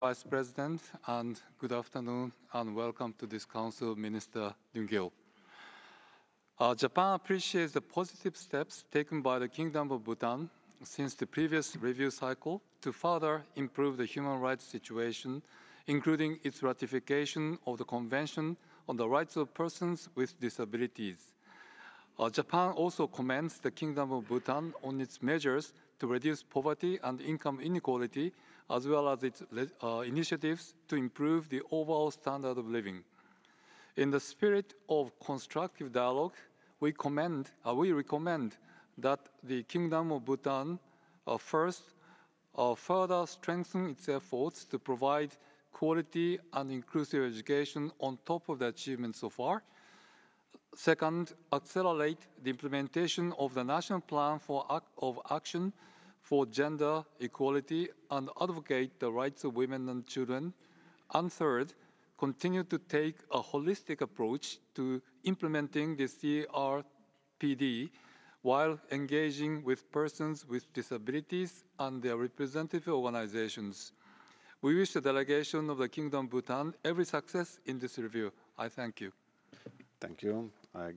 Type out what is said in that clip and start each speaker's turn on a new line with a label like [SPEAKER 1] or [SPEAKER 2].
[SPEAKER 1] Vice President, and good afternoon, and welcome to this Council, Minister Yun-gil. Japan appreciates the positive steps taken by the Kingdom of Bhutan since the previous review cycle to further improve the human rights situation, including its ratification of the Convention on the Rights of Persons with Disabilities. Japan also commends the Kingdom of Bhutan on its measures to reduce poverty and income inequality, as well as its initiatives to improve the overall standard of living. In the spirit of constructive dialogue, we recommend that the Kingdom of Bhutan first further strengthen its efforts to provide quality and inclusive education on top of the achievements so far. Second, accelerate the implementation of the National Plan of Action for Gender Equality and advocate the rights of women and children. And third, continue to take a holistic approach to implementing the CRPD while engaging with persons with disabilities and their representative organizations. We wish the delegation of the Kingdom of Bhutan every success in this review. I thank you.
[SPEAKER 2] Thank you.